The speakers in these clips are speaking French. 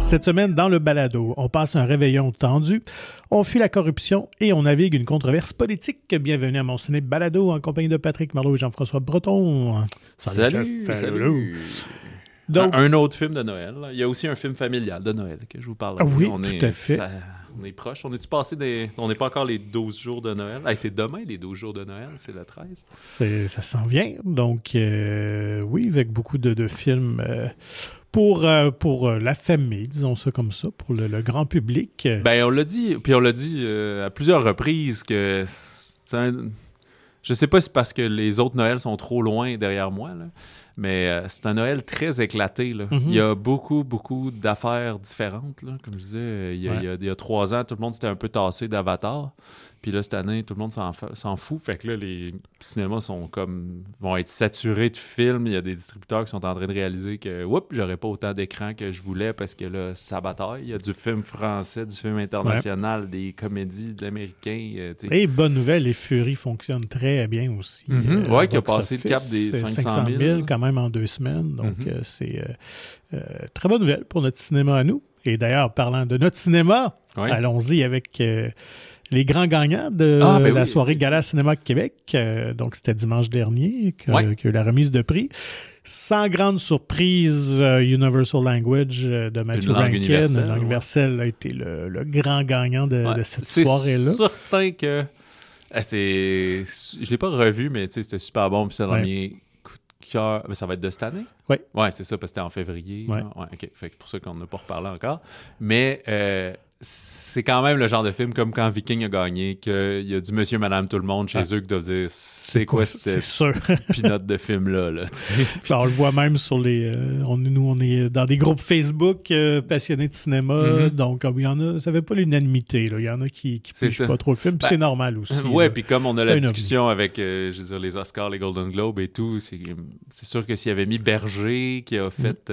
Cette semaine, dans le balado, on passe un réveillon tendu, on fuit la corruption et on navigue une controverse politique. Bienvenue à mon ciné balado en compagnie de Patrick Marleau et Jean-François Breton. Salut. Donc, un autre film de Noël. Il y a aussi un film familial de Noël que je vous parle. Oui, tout à fait. On est proche. On est-tu passé On n'est pas encore les 12 jours de Noël. Hey, c'est demain, les 12 jours de Noël. C'est le 13. Ça s'en vient. Donc, oui, avec beaucoup de films pour la famille, disons ça comme ça, pour le grand public. Ben, on l'a dit à plusieurs reprises que... Je sais pas si c'est parce que les autres Noëls sont trop loin derrière moi, là. Mais c'est un Noël très éclaté, là. Mm-hmm. Il y a beaucoup d'affaires différentes, là. Comme je disais, il y a 3 ans, tout le monde s'était un peu tassé d'Avatar. Puis là, cette année, tout le monde s'en fout. Fait que là, les cinémas vont être saturés de films. Il y a des distributeurs qui sont en train de réaliser que, oups, j'aurais pas autant d'écran que je voulais parce que là, ça bataille. Il y a du film français, du film international, des comédies d'Américains. Et bonne nouvelle, les Furies fonctionnent très bien aussi. Oui, qui a passé le cap des 500 000 quand même en 2 semaines. Donc, c'est très bonne nouvelle pour notre cinéma à nous. Et d'ailleurs, parlant de notre cinéma, allons-y avec... les grands gagnants de la soirée Gala Cinéma Québec. Donc, c'était dimanche dernier qu'il y a eu la remise de prix. Sans grande surprise, Universal Language de Matthew Rankin, une langue universelle, a été le grand gagnant de cette soirée-là. C'est certain que... Je ne l'ai pas revu, mais c'était super bon. Puis c'est dans mes coups de cœur. Mais ça va être de cette année? Oui. Oui, c'est ça, parce que c'était en février. Ouais. OK. Fait que pour ça qu'on n'a pas reparlé encore. Mais... c'est quand même le genre de film comme quand Viking a gagné, qu'il y a du monsieur, madame, tout le monde chez eux qui doivent dire c'est quoi cette pinotte de film-là. Là, on le voit même sur les... on est dans des groupes Facebook passionnés de cinéma, donc il y en a... Ça fait pas l'unanimité. Là. Il y en a qui pigent pas trop le film, puis c'est normal aussi. Oui, puis comme on a la discussion avec les Oscars, les Golden Globes et tout, c'est sûr que s'il avait mis Berger, qui a fait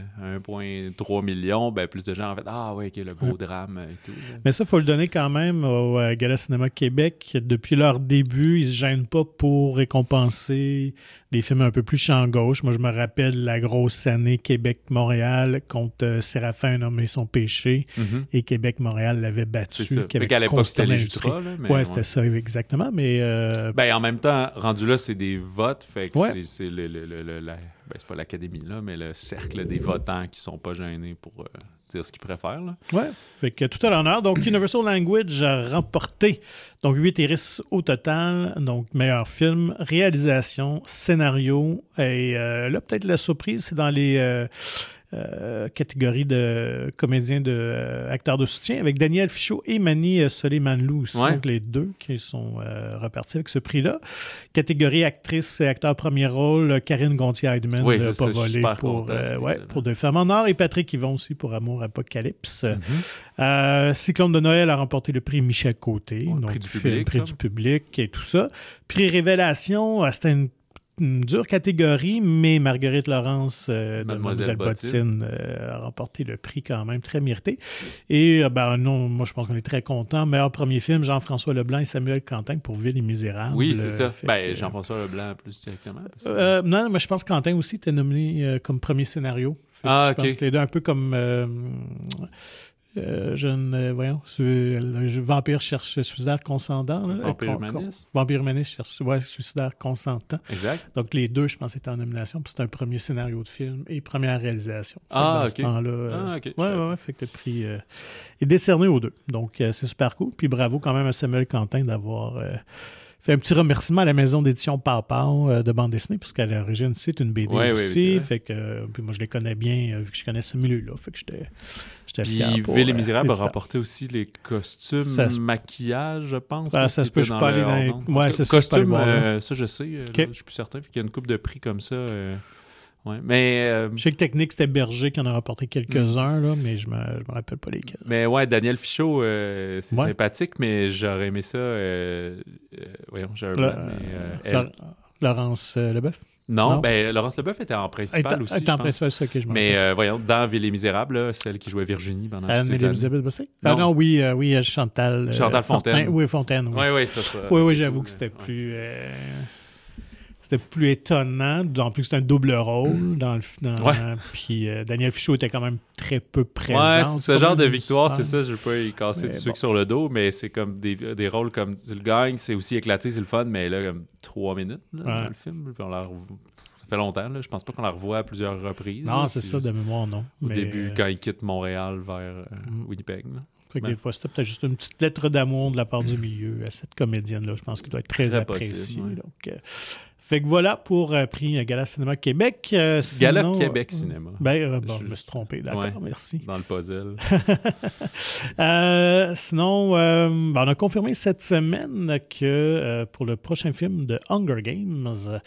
1,3 million, ben plus de gens ont fait « Ah ouais, OK, le gros drame. » et tout. Mais ça, il faut le donner quand même au Gala Cinéma Québec. Depuis leur début, ils ne se gênent pas pour récompenser des films un peu plus champ gauche. Moi, je me rappelle la grosse année Québec-Montréal contre Séraphin, un homme et son péché. Et Québec-Montréal l'avait battu. Fait qu'à l'époque, c'était les Jutra. Oui, c'était ça, exactement. Mais, en même temps, rendu là, c'est des votes. Fait que c'est c'est pas l'académie, là, mais le cercle des votants qui sont pas gênés pour... dire ce qu'ils préfèrent. Oui, fait que tout à l'honneur. Donc, Universal Language a remporté 8 Iris au total. Donc, meilleur film, réalisation, scénario. Et là, peut-être la surprise, c'est dans les catégories de comédiens, acteurs de soutien, avec Daniel Fichot et Mani Soleimanlou aussi. Donc, les deux qui sont repartis avec ce prix-là. Catégorie actrice et acteur premier rôle, Karine Gontier-Heidman de Pas volé pour Deux femmes en or et Patrick Yvon aussi pour Amour Apocalypse. Cyclone de Noël a remporté le prix Michel Côté, donc prix du public et tout ça. Prix Révélation, c'était une dure catégorie, mais Marguerite Laurence de Mademoiselle Bottine a remporté le prix quand même, très mérité. Et moi je pense qu'on est très contents. Meilleur premier film, Jean-François Leblanc et Samuel Quentin pour Ville et Misérables. Oui, c'est ça. Jean-François Leblanc plus directement. Non, mais je pense que Quentin aussi était nominé comme premier scénario. Je pense que les deux, un peu comme... Vampire cherche suicidaire consentant. Vampire Humaniste cherche suicidaire consentant. Exact. Donc, les deux, je pense, étaient en nomination. Puis c'est un premier scénario de film et première réalisation. OK. Fait que le prix est décerné aux deux. Donc, c'est super cool. Puis bravo quand même à Samuel Quentin d'avoir... fait un petit remerciement à la maison d'édition Pau de bande dessinée, puisqu'à l'origine, c'est une BD aussi. Fait que, puis moi, je les connais bien, vu que je connais ce milieu-là. Fait que j'étais fier. Puis Ville et Misérables a remporté aussi les costumes, maquillage, je pense. Ça se peut, je peux aller dans les... Ouais, c'est costumes, ça, je sais. Là, je suis plus certain. Fait qu'il y a une couple de prix comme ça. Ouais, mais... Je sais que Technique, c'était Berger qui en a rapporté quelques-uns, là, mais je me rappelle pas lesquels. Mais ouais, Daniel Fichot, c'est sympathique, mais j'aurais aimé ça... voyons, j'ai un blanc, mais... Laurence Leboeuf? Non, Laurence Leboeuf était en principal aussi, était en principal, c'est ça que je me rappelle. Mais voyons, dans Ville et Misérables, là, celle qui jouait Virginie pendant toutes ces années. Elisabeth Bossé? Oui, Chantal Fontaine. Oui, Fontaine. Oui, c'est ça. Oui, j'avoue que c'était plus... c'était plus étonnant, d'autant plus que c'est un double rôle dans puis Daniel Fichot était quand même très peu présent. Ouais, c'est ce genre de victoire, c'est ça, je veux pas y casser du sucre sur le dos, mais c'est comme des rôles comme tu le gagnes, c'est aussi éclaté, c'est le fun, mais là, comme 3 minutes dans le film, puis ça fait longtemps, là. Je pense pas qu'on la revoit à plusieurs reprises. Non, là, c'est ça, de mémoire, non. Au début, quand il quitte Montréal vers Winnipeg. Là. Fait que des fois, c'était peut-être juste une petite lettre d'amour de la part du milieu à cette comédienne-là. Je pense qu'elle doit être très appréciée. Possible, ouais. Donc, fait que voilà pour prix Gala Cinéma Québec. Gala Québec Cinéma. Je me suis trompé, d'accord, merci. Dans le puzzle. Sinon, on a confirmé cette semaine que pour le prochain film de Hunger Games,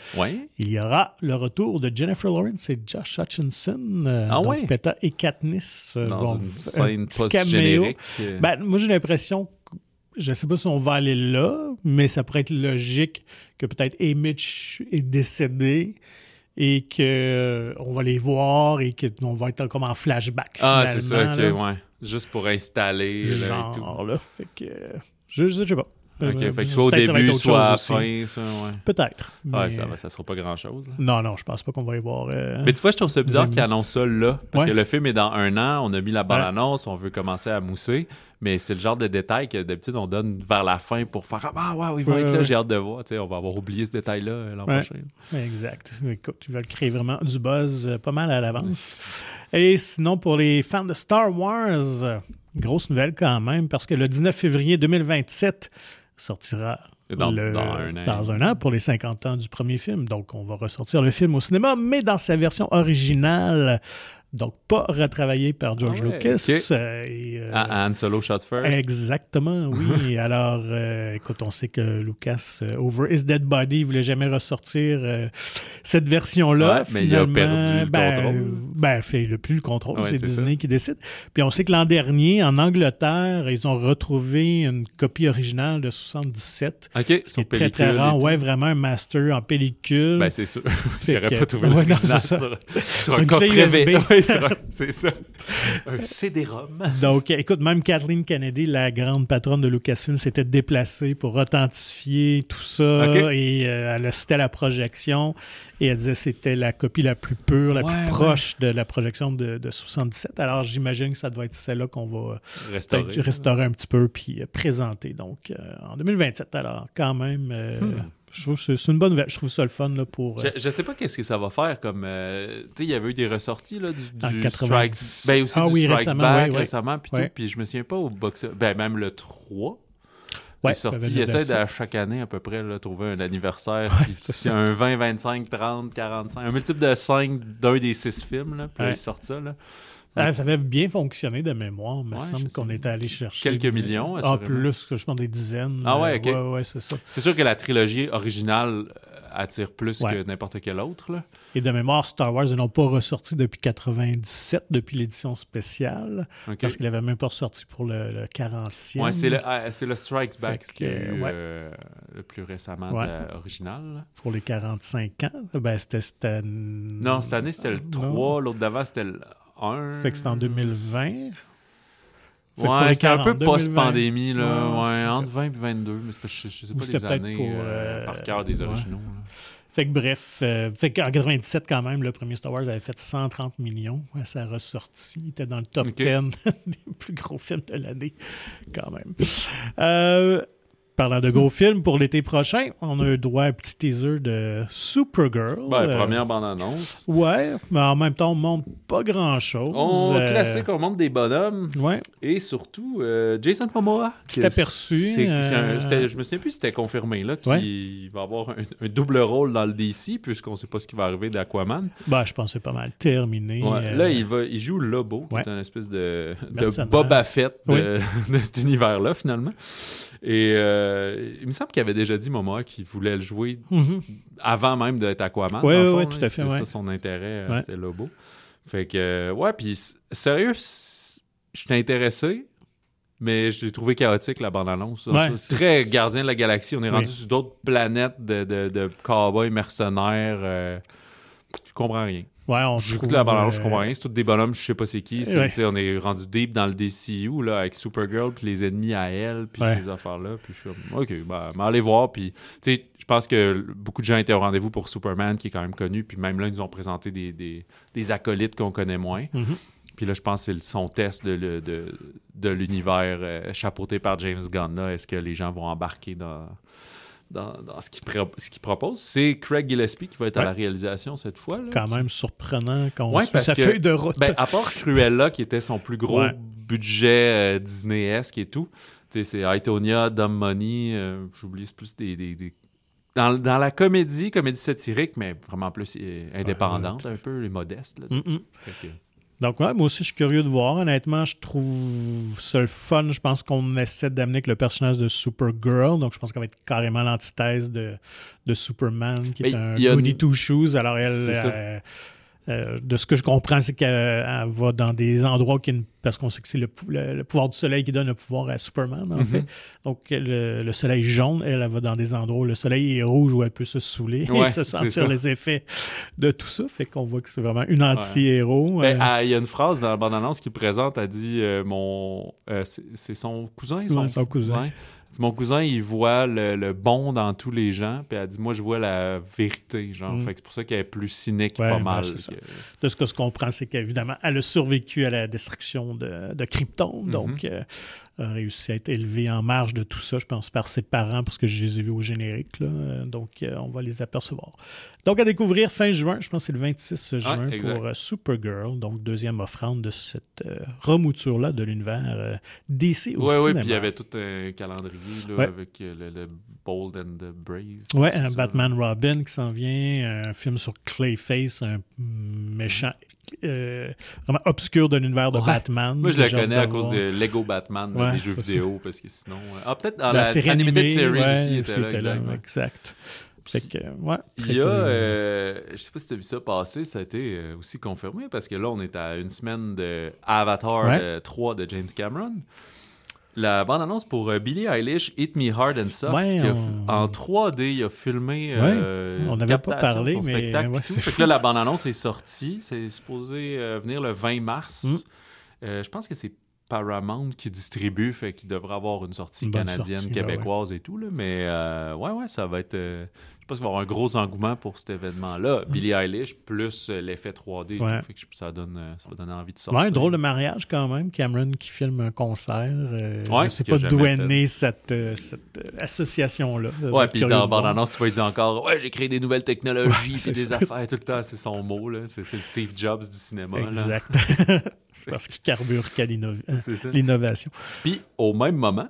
il y aura le retour de Jennifer Lawrence et Josh Hutcherson. Donc Peta et Katniss dans une scène post-générique. Moi, j'ai l'impression je ne sais pas si on va aller là, mais ça pourrait être logique que peut-être Mitch est décédé et qu'on va les voir et qu'on va être comme en flashback. Ah, c'est ça, ok, ouais. Juste pour installer. Genre, là. Fait que je sais pas. OK, fait que soit au début, soit à la fin, ça, ouais. Peut-être. Mais... Ouais, ça sera pas grand-chose. Non, je pense pas qu'on va y voir... Mais tu vois, je trouve ça bizarre qu'ils annoncent ça là, parce que le film est dans 1 an, on a mis la bande-annonce, on veut commencer à mousser, mais c'est le genre de détail que d'habitude, on donne vers la fin pour faire « Ah, ouais, ils vont être là, j'ai hâte de voir. » Tu sais, on va avoir oublié ce détail-là l'an prochain. Exact. Écoute, ils veulent créer vraiment du buzz pas mal à l'avance. Et sinon, pour les fans de Star Wars, grosse nouvelle quand même, parce que le 19 février 2027... sortira dans un an pour les 50 ans du premier film. Donc, on va ressortir le film au cinéma, mais dans sa version originale. Donc, pas retravaillé par George Lucas. Han Solo Shot First. Exactement, oui. Alors, écoute, on sait que Lucas, over his dead body, il voulait jamais ressortir cette version-là. Ouais, mais il a perdu le contrôle. Il n'a plus le contrôle. Ouais, c'est Disney qui décide. Puis on sait que l'an dernier, en Angleterre, ils ont retrouvé une copie originale de 77. OK, sur pellicule. Très, très rare. Ouais, vraiment un master en pellicule. C'est sûr. J'aurais pas trouvé l'original sur un coffret USB. C'est ça. Un CD-ROM. Donc, écoute, même Kathleen Kennedy, la grande patronne de Lucasfilm, s'était déplacée pour authentifier tout ça. Et elle a cité la projection et elle disait que c'était la copie la plus pure, la plus proche de la projection de 77. Alors, j'imagine que ça doit être celle-là qu'on va restaurer un petit peu puis présenter. Donc, en 2027. Alors, quand même... Je trouve que c'est une bonne nouvelle. Je trouve ça le fun là, pour... Je sais pas qu'est-ce que ça va faire comme... tu sais, il y avait eu des ressorties là, du 90... Strikes... aussi du Strikes Back récemment. Puis tout, puis je me souviens pas au box... même le 3 est sorti. Il essaie à chaque année à peu près là, trouver un anniversaire. C'est un 20, 25, 30, 45... Un multiple de 5 d'un des 6 films. Là, puis là, ils sortent ça. Là. Ça avait bien fonctionné de mémoire, il me semble qu'on était allé chercher... Quelques millions, plus que je pense des dizaines. Ah ouais, OK. Ouais, c'est ça. C'est sûr que la trilogie originale attire plus que n'importe quel autre. Là. Et de mémoire, Star Wars, ils n'ont pas ressorti depuis 97, depuis l'édition spéciale, parce qu'il n'avait même pas ressorti pour le 40e. Ouais, c'est le Strikes Back qui est le plus récemment de l'original. Pour les 45 ans, c'était... Non, cette année, c'était le 3. L'autre d'avant, c'était le 1. Fait que c'est en 2020. Ouais, c'était un peu post-pandémie, là. Entre 20 et 22, mais je sais pas les années par cœur des originaux. Fait que bref, qu'en 97, quand même, le premier Star Wars avait fait 130 millions à sa ressortie. Il était dans le top 10 des plus gros films de l'année, quand même. Parlant de gros films, pour l'été prochain, on a eu droit à un petit teaser de Supergirl. Première bande-annonce. Ouais, mais en même temps, on montre pas grand-chose. Classique, on montre des bonhommes. Ouais. Et surtout, Jason Momoa. Petit aperçu. Je me souviens plus si c'était confirmé là, qu'il va avoir un double rôle dans le DC, puisqu'on sait pas ce qui va arriver d'Aquaman. Je pense que c'est pas mal terminé. Là, il joue Lobo, qui est une espèce de Boba Fett de cet univers-là, finalement. Et il me semble qu'il avait déjà dit, Momoa, qu'il voulait le jouer avant même d'être Aquaman. Oui, tout à fait. C'était ça son intérêt, c'était Lobo. Fait que, puis sérieux, je suis intéressé, mais je l'ai trouvé chaotique, la bande-annonce. C'est très Gardien de la Galaxie. On est rendu sur d'autres planètes de cow-boys mercenaires. Je comprends rien. J'écoute la bande-annonce, je comprends rien. C'est tous des bonhommes, je sais pas c'est qui. On est rendu deep dans le DCU là, avec Supergirl, puis les ennemis à elle, puis ces affaires-là. Puis je suis comme, OK, allez voir. Puis je pense que beaucoup de gens étaient au rendez-vous pour Superman, qui est quand même connu. Puis même là, ils nous ont présenté des acolytes qu'on connaît moins. Puis là, je pense que c'est son test de l'univers chapeauté par James Gunn. Là. Est-ce que les gens vont embarquer dans ce qu'il propose? C'est Craig Gillespie qui va être à la réalisation cette fois. Là, quand même surprenant qu'on suit sa que, feuille de route. À part Cruella, qui était son plus gros budget Disney-esque et tout, c'est Aitonia, Dumb Money, j'oublie, c'est plus des dans la comédie satirique, mais vraiment plus indépendante, un peu, les modestes. Là, Donc, moi aussi, je suis curieux de voir. Honnêtement, je trouve ça le fun. Je pense qu'on essaie d'amener avec le personnage de Supergirl. Donc, je pense qu'elle va être carrément l'antithèse de Superman, qui est un goody two-shoes. Alors, elle... de ce que je comprends, c'est qu'elle va dans des endroits parce qu'on sait que c'est le pouvoir du soleil qui donne le pouvoir à Superman, en fait. Donc, le soleil jaune, elle va dans des endroits où le soleil est rouge, où elle peut se saouler et se sentir les effets de tout ça. Fait qu'on voit que c'est vraiment une anti-héros. Il y a une phrase dans la bande-annonce qui présente, elle dit c'est son cousin? Son cousin. Mon cousin, il voit le bon dans tous les gens, puis elle dit, moi, je vois la vérité, genre. Fait que c'est pour ça qu'elle est plus cynique, pas mal. De ce que je comprends, c'est qu'évidemment, elle a survécu à la destruction de Krypton, donc a réussi à être élevée en marge de tout ça, je pense, par ses parents, parce que je les ai vus au générique, là. Donc, on va les apercevoir. Donc, à découvrir fin juin, je pense que c'est le 26 juin pour Supergirl, donc deuxième offrande de cette remouture-là de l'univers DC au cinéma. Oui, puis il y avait tout un calendrier là, avec le Bold and the Brave. Oui, un Batman Robin qui s'en vient, un film sur Clayface, un méchant vraiment obscur de l'univers de Batman. Moi, je le connais à cause de Lego Batman, des jeux vidéo, parce que sinon... peut-être dans la série Animated Series aussi, il était là. Exact. Fait que, il y a, je sais pas si tu as vu ça passer, ça a été aussi confirmé, parce que là, on est à une semaine de Avatar 3 de James Cameron. La bande-annonce pour Billie Eilish, Hit Me Hard and Soft, en 3D, il a filmé on n'avait pas parlé, de son spectacle. Fait que là, la bande-annonce est sortie. C'est supposé venir le 20 mars. Je pense que c'est Paramount qui distribue, fait qu'il devrait avoir une sortie canadienne, québécoise et tout. Là. Mais ça va être... je pense qu'il va y avoir un gros engouement pour cet événement-là. Billie Eilish plus l'effet 3D. Fait que ça va donner envie de sortir. Drôle de mariage quand même. Cameron qui filme un concert. Je ne sais pas d'où est née cette association-là. Puis dans la bande-annonce, tu vas dire encore « j'ai créé des nouvelles technologies, c'est des affaires. » Tout le temps, c'est son mot. Là. C'est le Steve Jobs du cinéma. Exact. Parce qu'il carbure qu'à l'innovation. Puis, au même moment,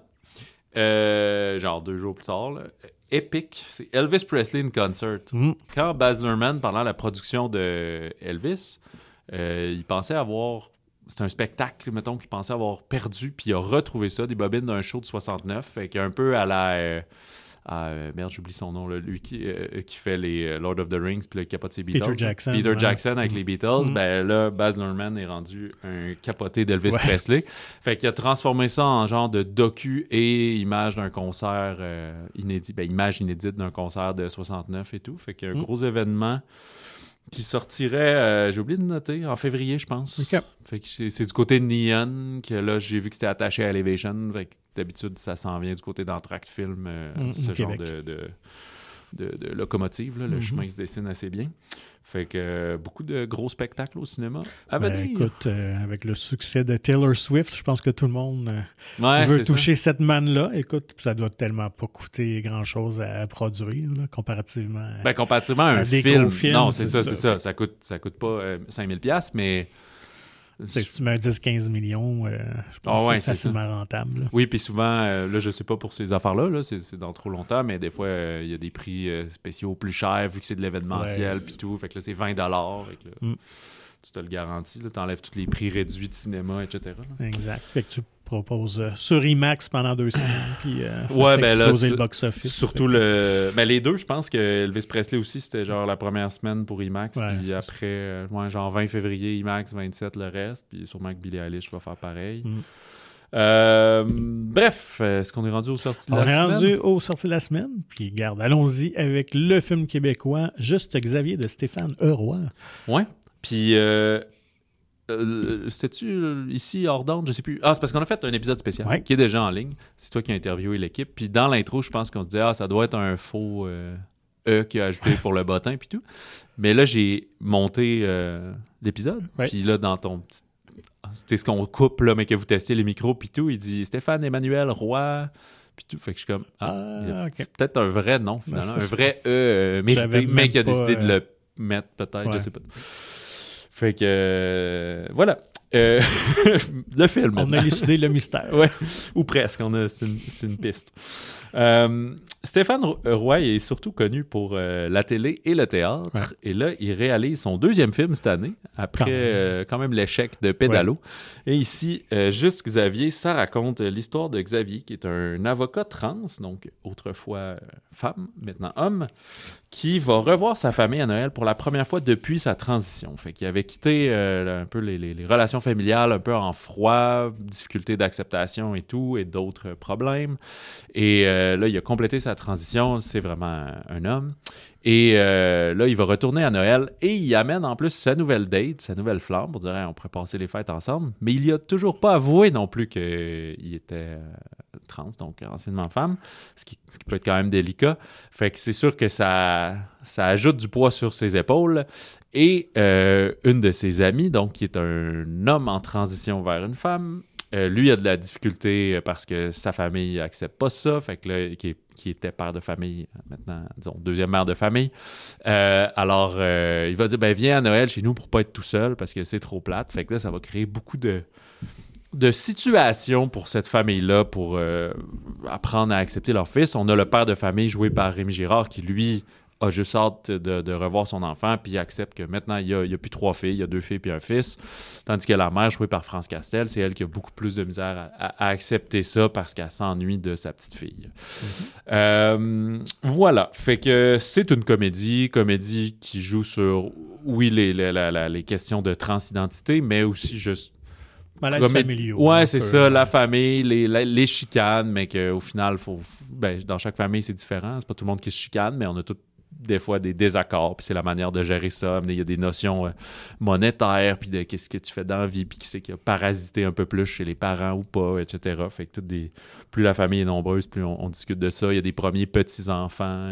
genre 2 jours plus tard, là, Epic, c'est Elvis Presley in Concert. Quand Baz Luhrmann, pendant la production de Elvis, il pensait avoir... C'est un spectacle, mettons, qu'il pensait avoir perdu, puis il a retrouvé ça, des bobines d'un show de 69, fait qu'un peu à la... merde, j'oublie son nom, là, lui qui fait les Lord of the Rings, puis là, il capote ses Beatles. Peter Jackson avec les Beatles. Ben là, Baz Luhrmann est rendu un capoté d'Elvis Presley. Fait qu'il a transformé ça en genre de docu et image d'un concert inédit. Ben, image inédite d'un concert de 69 et tout. Fait qu'il y a un gros événement qui sortirait, j'ai oublié de noter, en février, je pense. Fait que c'est du côté de Neon, que là, j'ai vu que c'était attaché à Elevation. Fait que d'habitude, ça s'en vient du côté d'Entracte Film, ce genre de locomotive. Là, le chemin se dessine assez bien. Fait que beaucoup de gros spectacles au cinéma à venir. Écoute, avec le succès de Taylor Swift, je pense que tout le monde veut toucher cette manne-là. Écoute, ça doit tellement pas coûter grand-chose à produire, là, comparativement à un film. Non, c'est ça. Ça coûte pas 5000$, mais... Si tu mets un 10-15 millions, je pense que c'est facilement rentable. Là. Oui, puis souvent, là, je sais pas pour ces affaires-là, là, c'est dans trop longtemps, mais des fois, il y a des prix spéciaux plus chers vu que c'est de l'événementiel puis tout. Fait que là, c'est 20$. Fait que là, tu te le garantis. Tu enlèves tous les prix réduits de cinéma, etc. Là. Exact. Fait que tu proposes sur IMAX pendant 2 semaines, puis ça fait exploser le box-office. Surtout les deux, je pense que Elvis Presley aussi, c'était genre la première semaine pour IMAX, puis après, genre 20 février IMAX, 27 le reste, puis sûrement que Billie Eilish va faire pareil. Bref, est-ce qu'on est rendu aux sorties de la semaine? On est rendu aux sorties de la semaine, puis garde, allons-y avec le film québécois Juste Xavier de Stéphane Euroy. Ouais, puis... C'était-tu ici, hors d'onde? Je sais plus. Ah, c'est parce qu'on a fait un épisode spécial qui est déjà en ligne. C'est toi qui as interviewé l'équipe. Puis dans l'intro, je pense qu'on se disait, ça doit être un faux E qui a ajouté pour le bottin puis tout. Mais là, j'ai monté l'épisode. Puis là, dans ton petit... C'est ce qu'on coupe, là, mais que vous testez les micros puis tout, il dit Stéphane Emmanuel Roy... Puis tout, fait que je suis comme, c'est peut-être un vrai nom, finalement. Un vrai E mérité, mais qui a décidé de le mettre, peut-être, je sais pas. Fait que, voilà. Le film. On a décidé le mystère. Ouais, ou presque, c'est une piste. Stéphane Roy est surtout connu pour la télé et le théâtre. Ouais. Et là, il réalise son deuxième film cette année, après quand même l'échec de Pédalo. Ouais. Et ici, Juste Xavier, ça raconte l'histoire de Xavier, qui est un avocat trans, donc autrefois femme, maintenant homme, qui va revoir sa famille à Noël pour la première fois depuis sa transition. Fait qu'il avait quitté un peu les relations familiales, un peu en froid, difficultés d'acceptation et tout, et d'autres problèmes. Et là, il a complété sa transition, c'est vraiment un homme. Et là, il va retourner à Noël et il amène en plus sa nouvelle date, sa nouvelle flamme, pour dire on pourrait passer les fêtes ensemble. Mais il n'y a toujours pas avoué non plus qu'il était trans, donc anciennement femme, ce qui peut être quand même délicat. Fait que c'est sûr que ça ajoute du poids sur ses épaules. Et une de ses amies, donc qui est un homme en transition vers une femme, lui a de la difficulté parce que sa famille n'accepte pas ça, fait que là, qui était père de famille, maintenant, disons, deuxième mère de famille. Alors, il va dire, viens à Noël chez nous pour pas être tout seul parce que c'est trop plate. Fait que là, ça va créer beaucoup de situations pour cette famille-là pour apprendre à accepter leur fils. On a le père de famille joué par Rémi Girard qui, lui, a juste hâte de revoir son enfant, puis il accepte que maintenant, il y a plus 3 filles, il y a 2 filles puis un fils. Tandis que la mère, jouée par France Castel, c'est elle qui a beaucoup plus de misère à accepter ça parce qu'elle s'ennuie de sa petite fille. Mm-hmm. Voilà. Fait que c'est une comédie qui joue sur, oui, les questions de transidentité, mais aussi juste malaise familiaux. Ouais, c'est ça, la famille, les chicanes, mais qu'au final, dans chaque famille, c'est différent. C'est pas tout le monde qui se chicane, mais on a des fois des désaccords, puis c'est la manière de gérer ça. Il y a des notions monétaires, puis de qu'est-ce que tu fais dans la vie, puis qui c'est qui a parasité un peu plus chez les parents ou pas, etc. Fait que plus la famille est nombreuse, plus on discute de ça. Il y a des premiers petits-enfants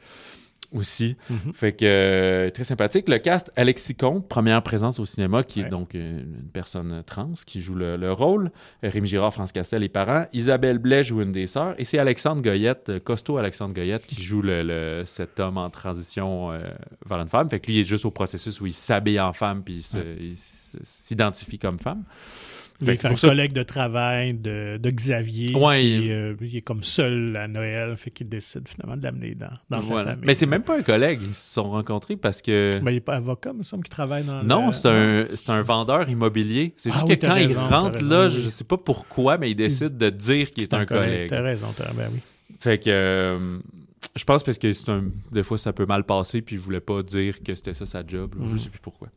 aussi. Mm-hmm. Fait que très sympathique. Le cast, Alexis Comte, première présence au cinéma, qui est donc une personne trans qui joue le rôle. Rémi Girard, France Castel, les parents. Isabelle Blais joue une des sœurs. Et c'est Alexandre Goyette, costaud Alexandre Goyette, qui joue cet homme en transition vers une femme. Fait que lui, il est juste au processus où il s'habille en femme puis il s'identifie comme femme. Il fait un collègue de travail de Xavier. Ouais, il est comme seul à Noël, fait qu'il décide finalement de l'amener dans sa famille. Mais c'est même pas un collègue, ils se sont rencontrés parce que... il n'est pas avocat, il me semble qu'il travaille dans... Non, c'est un vendeur immobilier. C'est juste que quand il rentre là, je sais pas pourquoi, mais il décide de dire qu'il est un collègue. T'as raison, oui. Fait que... je pense parce que des fois, ça peut mal passer, puis il voulait pas dire que c'était ça sa job. Je sais plus pourquoi.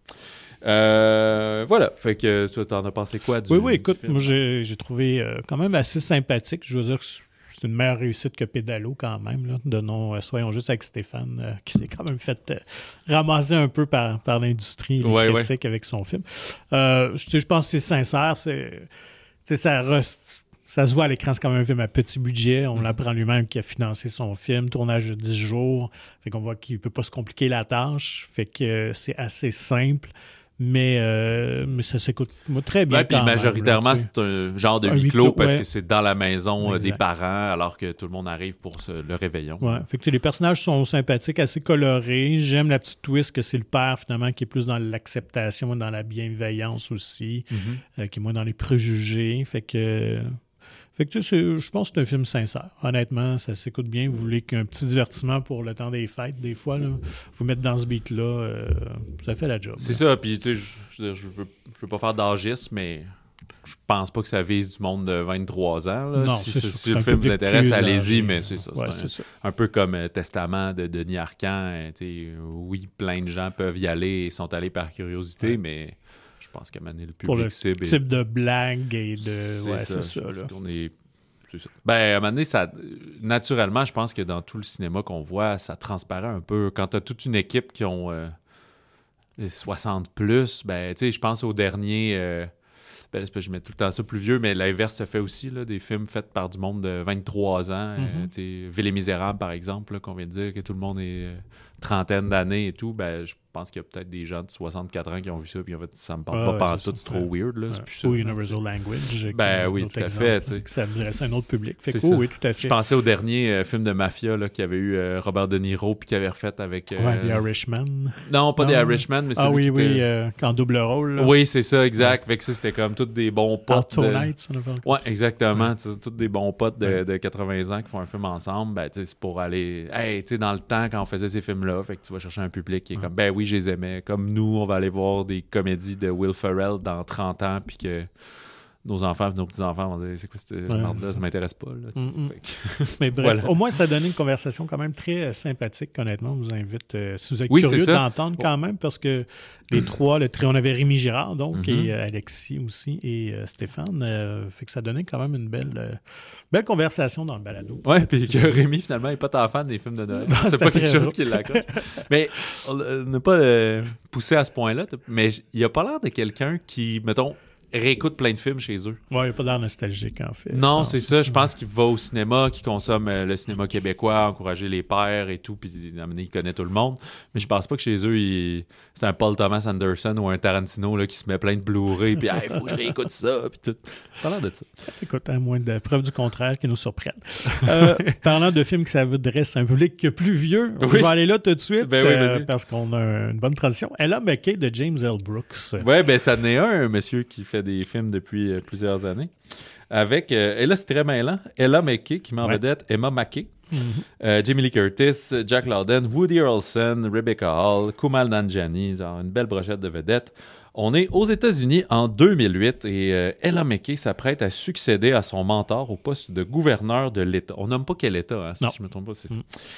Voilà, fait que toi, t'en as pensé quoi du Oui, écoute, moi j'ai trouvé quand même assez sympathique. Je veux dire que c'est une meilleure réussite que Pédalo quand même. Là. Soyons juste avec Stéphane, qui s'est quand même fait ramasser un peu par l'industrie, les critiques avec son film. Je pense que c'est sincère. Ça se voit à l'écran, c'est quand même un film à petit budget. On l'apprend lui-même qui a financé son film, tournage de 10 jours. Fait qu'on voit qu'il ne peut pas se compliquer la tâche. Fait que c'est assez simple. Mais ça s'écoute très bien. Puis majoritairement, c'est un genre de huis clos parce que c'est dans la maison des parents alors que tout le monde arrive pour le réveillon. Ouais. Fait que les personnages sont sympathiques, assez colorés. J'aime la petite twist que c'est le père finalement qui est plus dans l'acceptation, dans la bienveillance aussi, qui est moins dans les préjugés. Fait que je pense que c'est un film sincère. Honnêtement, ça s'écoute bien. Vous voulez qu'un petit divertissement pour le temps des fêtes, des fois, là, vous mettre dans ce beat-là, ça fait la job. C'est ça. Puis, tu sais, je veux pas faire d'agisme, mais je pense pas que ça vise du monde de 23 ans. Là. Non, si le film vous intéresse, allez-y, mais c'est ça. C'est ça. Un peu comme Testament de Denis Arcand. Oui, plein de gens peuvent y aller et sont allés par curiosité, mais... Je pense qu'à mener le public pour le cible. Type de blague et de. C'est ça. Là. C'est ça. À un moment donné, naturellement, je pense que dans tout le cinéma qu'on voit, ça transparaît un peu. Quand tu as toute une équipe qui ont 60 plus, ben, tu sais, je pense au dernier... ben, je mets tout le temps ça plus vieux, mais l'inverse se fait aussi, là, des films faits par du monde de 23 ans. Ville et Misérables, par exemple, là, qu'on vient de dire que tout le monde est trentaine d'années et tout. Ben, je pense qu'il y a peut-être des gens de 64 ans qui ont vu ça, puis en fait, ça me parle pas pantoute, c'est trop weird. Là, c'est plus ça, ou Universal Language. Ben oui, tout à fait. Ça adresse à un autre public. Fait c'est que, ça. oui, tout à fait. Je pensais au dernier film de mafia là, qui avait eu Robert De Niro, puis qui avait refait avec... The Irishman. Non, pas The Irishman, mais c'est en double rôle. Là. Oui, c'est ça, exact. Fait que ça, c'était comme tous des bons potes. Ouais, exactement. Tous des bons potes de 80 ans qui font un film ensemble. Ben, c'est pour aller... Hey, tu sais, dans le temps, quand on faisait ces films-là, fait que tu vas chercher un public qui est comme, ben oui, je les aimais. Comme nous, on va aller voir des comédies de Will Ferrell dans 30 ans, puis que nos enfants, nos petits-enfants vont dire, c'est quoi cette merde-là, ça m'intéresse pas. Là, mais bref, voilà. Au moins, ça a donné une conversation quand même très sympathique, honnêtement. On vous invite, si vous êtes curieux d'entendre quand même, parce que les trois, on avait Rémi Girard, donc, et Alexis aussi, et Stéphane, fait que ça donnait quand même une belle conversation dans le balado. Ouais, puis que Rémi, finalement, n'est pas tant fan des films de Noël. C'est pas quelque chose qui l'accorde. Mais on n'a pas poussé à ce point-là, mais il a pas l'air de quelqu'un qui, mettons, réécoute plein de films chez eux. Ouais, il n'a pas l'air nostalgique, en fait. Non, c'est ça. Je pense qu'il va au cinéma, qu'il consomme le cinéma québécois, encourager les pères et tout, puis il connaît tout le monde. Mais je pense pas que chez eux, c'est un Paul Thomas Anderson ou un Tarantino là, qui se met plein de Blu-ray, puis il faut que je réécoute ça, puis tout. Pas l'air de ça. Écoute, à moins de preuves du contraire qui nous surprennent. Parlant de films qui s'adressent à un public plus vieux, je vais aller là tout de suite, parce qu'on a une bonne transition. Ella McKay de James L. Brooks. Oui, ben ça n'est un monsieur qui fait des films depuis plusieurs années. Avec, et là, c'est très mêlant, Ella McKay, qui met en vedette Emma Mackey, Jamie Lee Curtis, Jack Lowden, Woody Harrelson, Rebecca Hall, Kumail Nanjiani, une belle brochette de vedettes. On est aux États-Unis en 2008 et Ella McKay s'apprête à succéder à son mentor au poste de gouverneur de l'État. On nomme pas quel État, si je ne me trompe pas, c'est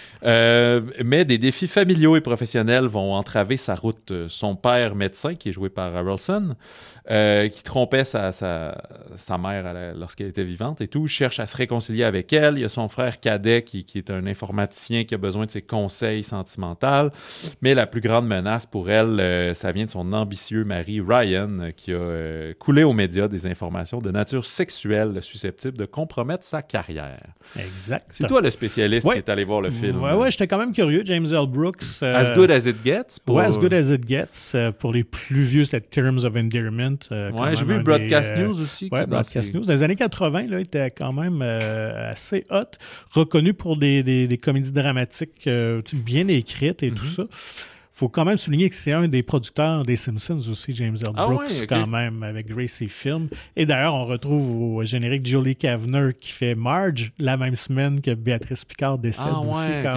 ça. Mais des défis familiaux et professionnels vont entraver sa route. Son père médecin, qui est joué par Harrelson, qui trompait sa mère lorsqu'elle était vivante et tout, cherche à se réconcilier avec elle. Il y a son frère cadet qui est un informaticien qui a besoin de ses conseils sentimentaux. Mais la plus grande menace pour elle, ça vient de son ambitieux mari Ryan, qui a coulé aux médias des informations de nature sexuelle susceptibles de compromettre sa carrière. Exact. C'est toi le spécialiste qui est allé voir le film. Ouais, j'étais quand même curieux. James L. Brooks. As Good As It Gets. As Good As It Gets. Pour les plus vieux, c'était Terms of Endearment. J'ai vu Broadcast News aussi. Oui, Broadcast News. Dans les années 80, là, il était quand même assez hot, reconnu pour des comédies dramatiques bien écrites et tout ça. Il faut quand même souligner que c'est un des producteurs des Simpsons aussi, James L. Brooks, quand même, avec Gracie Film. Et d'ailleurs, on retrouve au générique Julie Kavner qui fait Marge la même semaine que Béatrice Picard décède aussi, quand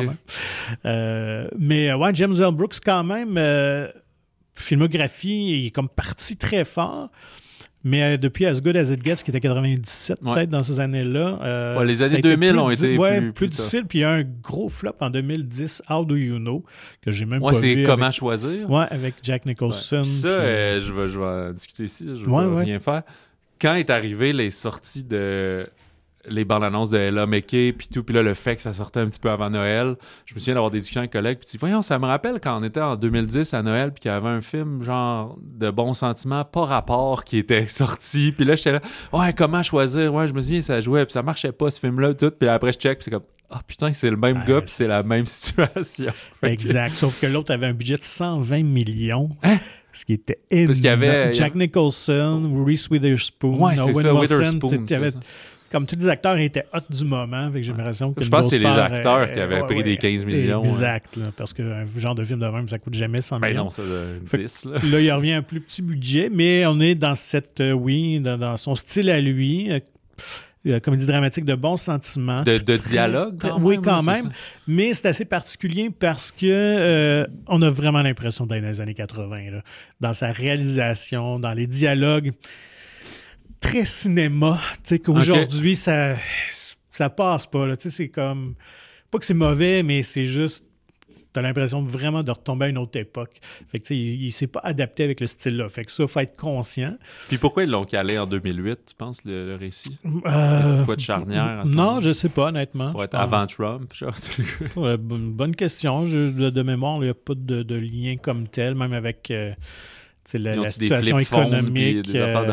même. Mais James L. Brooks, quand même, filmographie, il est comme parti très fort. Mais depuis As Good As It Gets, qui était 97 peut-être dans ces années-là. Les années 2000 ont été plus difficiles. Puis il y a un gros flop en 2010, How Do You Know, que j'ai même pas vu. C'est Comment choisir. Ouais, avec Jack Nicholson. Ça, je vais en discuter ici. Je vais rien faire. Quand est arrivé les sorties de... les bandes annonces de Ella McKay, puis tout, puis là, le fait que ça sortait un petit peu avant Noël, je me souviens d'avoir des discussions avec collègues, puis voyons, ça me rappelle quand on était en 2010 à Noël, puis qu'il y avait un film, genre, de bons sentiments, pas rapport, qui était sorti, puis là, j'étais là, comment choisir, je me souviens, ça jouait, puis ça marchait pas, ce film-là, tout, puis après, je check, puis c'est comme, putain, c'est le même gars, puis c'est la même situation. Exact, sauf que l'autre avait un budget de 120 millions. Ce qui était énorme. Parce qu'il y avait... Jack Nicholson, Reese Witherspoon, c'est ça, Witherspoon, c'est ça. Comme tous les acteurs étaient hot du moment, fait que j'ai l'impression que je pense que c'est les acteurs qui avaient pris des 15 millions. Exact, là, parce qu'un genre de film de même, ça coûte jamais 100 millions. Non, ça 10. Là, il revient à un plus petit budget, mais on est dans cette, dans son style à lui, comédie dramatique de bons sentiments. De dialogue, quand même. Oui, quand même. Mais c'est assez particulier parce que on a vraiment l'impression d'être dans les années 80, là, dans sa réalisation, dans les dialogues. Très cinéma, tu sais, qu'aujourd'hui, ça passe pas, là, tu sais, c'est comme, pas que c'est mauvais, mais c'est juste T'as l'impression vraiment de retomber à une autre époque. Fait que, il s'est pas adapté avec le style-là. Fait que ça, il faut être conscient. Puis pourquoi ils l'ont calé en 2008, tu penses, le récit? C'est quoi de charnière à ce moment? Je sais pas, honnêtement. Pour être avant Trump, genre. Bonne question. De mémoire, il n'y a pas de lien comme tel, même avec la situation économique.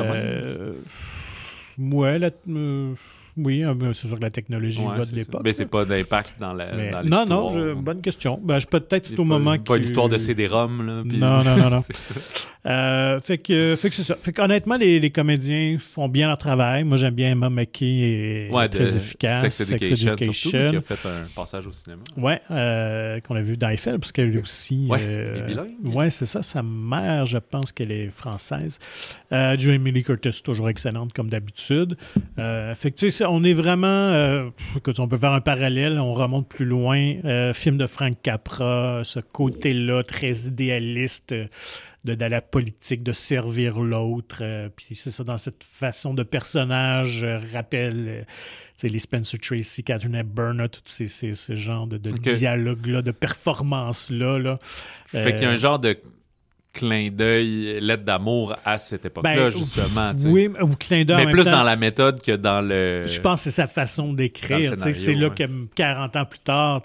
Oui, c'est sûr que la technologie va de l'époque. Mais c'est pas d'impact dans l'histoire. Non, bonne question. Peut-être c'est au moment pas l'histoire de CD-ROM. Là, puis... Non. Fait que c'est ça. Fait qu'honnêtement, les comédiens font bien leur travail. Moi, j'aime bien Emma Mackey, très efficace. Sex Education. Surtout, qui a fait un passage au cinéma. Ouais, qu'on a vu dans Eiffel, parce qu'elle est aussi... elle est bilingue. Ouais, c'est ça. Sa mère, je pense qu'elle est française. Jamie Lee Curtis, toujours excellente, comme d'habitude. Fait que tu sais, on est vraiment... écoute, on peut faire un parallèle, on remonte plus loin. Film de Frank Capra, ce côté-là, très idéaliste de la politique, de servir l'autre. Puis c'est ça, dans cette façon de personnage, rappelle les Spencer Tracy, Catherine Hepburn, tous ces genres de dialogues-là, de performances-là. Là. Fait qu'il y a un genre de clin d'œil, lettre d'amour à cette époque-là, justement. T'sais. Oui, ou clin d'œil. Mais plus dans la méthode que dans le... Je pense que c'est sa façon d'écrire. C'est là que 40 ans plus tard,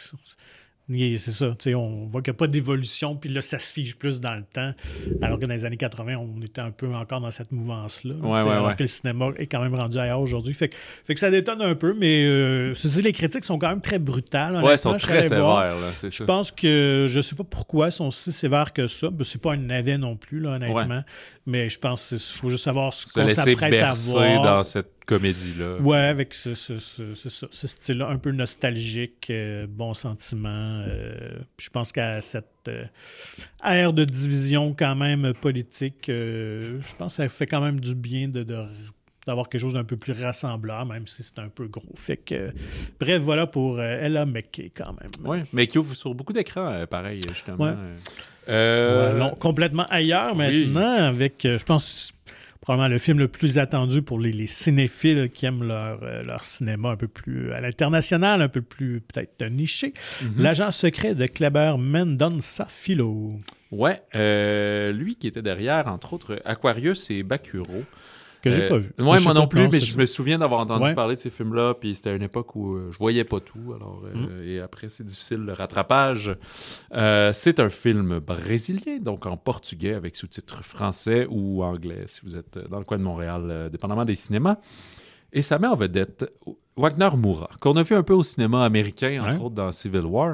c'est ça. On voit qu'il n'y a pas d'évolution, puis là, ça se fige plus dans le temps. Alors que dans les années 80, on était un peu encore dans cette mouvance-là. Alors que le cinéma est quand même rendu ailleurs aujourd'hui. Fait que ça détonne un peu, mais les critiques sont quand même très brutales. Ouais, elles sont très sévères. Je pense que je ne sais pas pourquoi elles sont si sévères que ça. C'est pas un navet non plus, là, honnêtement. Ouais. Mais je pense qu'il faut juste savoir ce qu'on s'apprête à voir. Dans cette comédie-là. Ouais, avec ce style-là un peu nostalgique, bon sentiment. Je pense qu'à cette ère de division quand même politique, je pense que ça fait quand même du bien d'avoir quelque chose d'un peu plus rassembleur, même si c'est un peu gros. Fait que, bref, voilà pour Ella McKay quand même. Oui, mais qui ouvre sur beaucoup d'écrans, pareil, justement. Ouais. Non, complètement ailleurs maintenant, avec, je pense... probablement le film le plus attendu pour les cinéphiles qui aiment leur cinéma un peu plus à l'international, un peu plus peut-être niché. Mm-hmm. L'agent secret de Kleber Mendonça Filho. Ouais, lui qui était derrière, entre autres, Aquarius et Bacuro. Que j'ai pas vu. Ouais, moi non plus, mais je me souviens d'avoir entendu parler de ces films-là, puis c'était à une époque où je voyais pas tout, alors et après c'est difficile le rattrapage. C'est un film brésilien, donc en portugais avec sous-titres français ou anglais, si vous êtes dans le coin de Montréal, dépendamment des cinémas. Et ça met en vedette Wagner Moura, qu'on a vu un peu au cinéma américain, entre autres dans Civil War.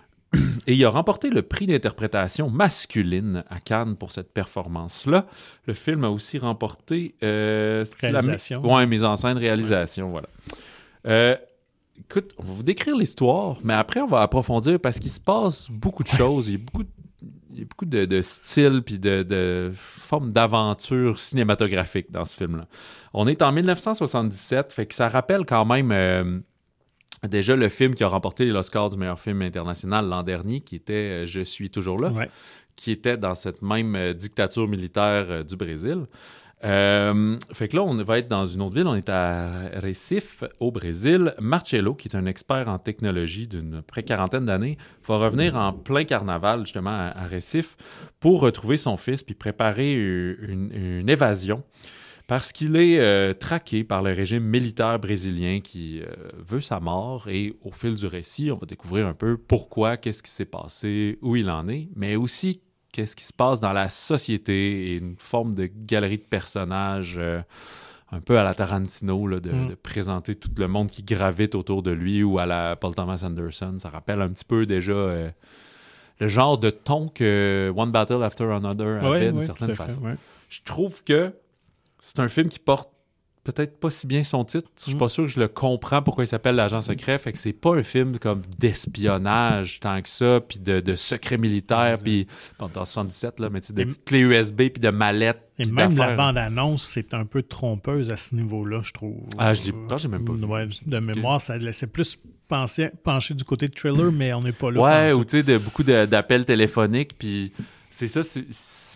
Et il a remporté le prix d'interprétation masculine à Cannes pour cette performance-là. Le film a aussi remporté... réalisation. Mise en scène, réalisation, voilà. Écoute, on va vous décrire l'histoire, mais après, on va approfondir parce qu'il se passe beaucoup de choses. Il y a beaucoup de styles puis de formes d'aventure cinématographique dans ce film-là. On est en 1977, fait que ça rappelle quand même... déjà, le film qui a remporté l'Oscar du meilleur film international l'an dernier, qui était « Je suis toujours là », qui était dans cette même dictature militaire du Brésil. Fait que là, on va être dans une autre ville. On est à Recife, au Brésil. Marcello, qui est un expert en technologie d'une près quarantaine d'années, va revenir en plein carnaval, justement, à Recife, pour retrouver son fils puis préparer une évasion. Parce qu'il est traqué par le régime militaire brésilien qui veut sa mort. Et au fil du récit, on va découvrir un peu pourquoi, qu'est-ce qui s'est passé, où il en est, mais aussi qu'est-ce qui se passe dans la société et une forme de galerie de personnages un peu à la Tarantino, là, de présenter tout le monde qui gravite autour de lui, ou à la Paul Thomas Anderson. Ça rappelle un petit peu déjà le genre de ton que One Battle After Another avait d'une certaine façon. Je trouve que c'est un film qui porte peut-être pas si bien son titre. Je suis pas sûr que je le comprends pourquoi il s'appelle L'Agent secret. Fait que c'est pas un film comme d'espionnage tant que ça, puis de secret militaire, puis dans 77, là, mais tu sais, de petites clés USB, puis de mallettes. Et même la bande-annonce, c'est un peu trompeuse à ce niveau-là, je trouve. J'ai même pas vu. Ouais, de mémoire, ça laissait plus pencher du côté de thriller, mais on n'est pas là. Ouais, ou tu sais, beaucoup d'appels téléphoniques, puis c'est ça, c'est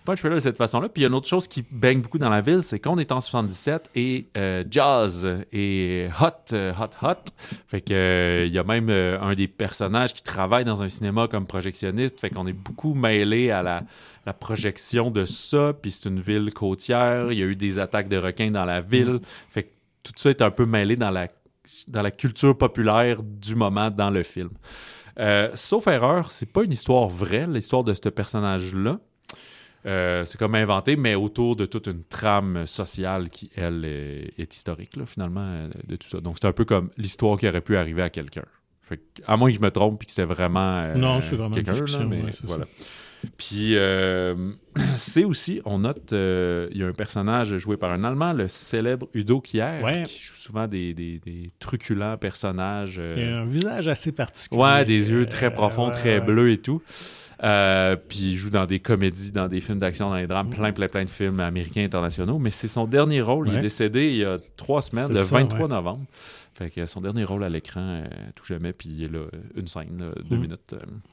pas un trailer de cette façon-là. Puis il y a une autre chose qui baigne beaucoup dans la ville, c'est qu'on est en 77 et jazz et hot. Fait que il y a même un des personnages qui travaille dans un cinéma comme projectionniste. Fait qu'on est beaucoup mêlé à la projection de ça. Puis c'est une ville côtière. Il y a eu des attaques de requins dans la ville. Fait que tout ça est un peu mêlé dans la culture populaire du moment dans le film. Sauf erreur, c'est pas une histoire vraie, l'histoire de ce personnage-là. C'est comme inventé, mais autour de toute une trame sociale qui, elle, est historique, là, finalement, de tout ça. Donc, c'est un peu comme l'histoire qui aurait pu arriver à quelqu'un. Fait que, à moins que je me trompe et que c'était vraiment, non, c'est vraiment quelqu'un, fiction, là, mais ouais, voilà. Puis, c'est aussi, on note, il y a un personnage joué par un Allemand, le célèbre Udo Kier, qui joue souvent des truculents personnages. Il a un visage assez particulier. Ouais, des yeux très profonds, très bleus et tout. Puis il joue dans des comédies, dans des films d'action, dans les drames, plein de films américains internationaux. Mais c'est son dernier rôle. Il est décédé il y a 3 semaines, le 23 novembre. Fait que son dernier rôle à l'écran, tout jamais. Puis il est là, une scène, là, 2 minutes.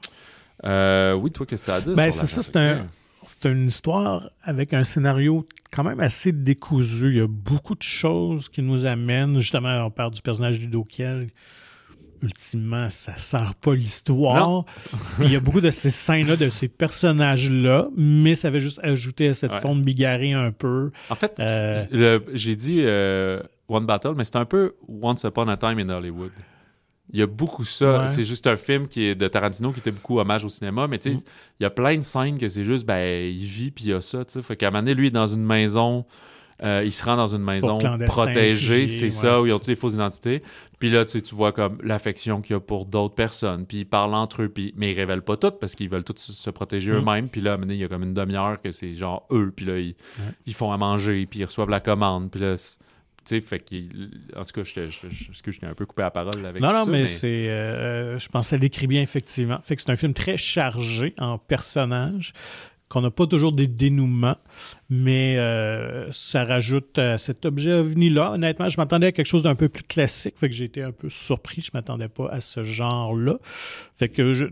Oui, toi, qu'est-ce que tu as à dire sur c'est ça, c'est une histoire avec un scénario quand même assez décousu. Il y a beaucoup de choses qui nous amènent. Justement, on parle du personnage d'Udo Kier. Ultimement, ça ne sert pas l'histoire. Il y a beaucoup de ces scènes-là, de ces personnages-là, mais ça va juste ajouter à cette forme bigarrée un peu. En fait, j'ai dit One Battle, mais c'est un peu Once Upon a Time in Hollywood. Il y a beaucoup ça. Ouais. C'est juste un film qui est de Tarantino qui était beaucoup hommage au cinéma, mais tu sais, il y a plein de scènes que c'est juste, il vit puis il y a ça, tu sais. Fait qu'à un moment donné, lui, il est dans une maison, il se rend dans une maison protégée, c'est ça, où ils ont toutes les fausses identités. Puis là, tu vois comme l'affection qu'il y a pour d'autres personnes, puis ils parlent entre eux, mais ils révèlent pas tout parce qu'ils veulent tous se protéger eux-mêmes. Puis là, à un moment donné, il y a comme une demi-heure que c'est genre eux, puis là, ils font à manger, puis ils reçoivent la commande, puis là... Tu sais, fait en tout cas, je t'ai un peu coupé la parole avec ça. Non, mais c'est... je pense que ça décrit bien, effectivement. Fait que c'est un film très chargé en personnages, qu'on n'a pas toujours des dénouements, mais ça rajoute cet objet ovni-là. Honnêtement, je m'attendais à quelque chose d'un peu plus classique, fait que j'ai été un peu surpris. Je ne m'attendais pas à ce genre-là. Fait que, je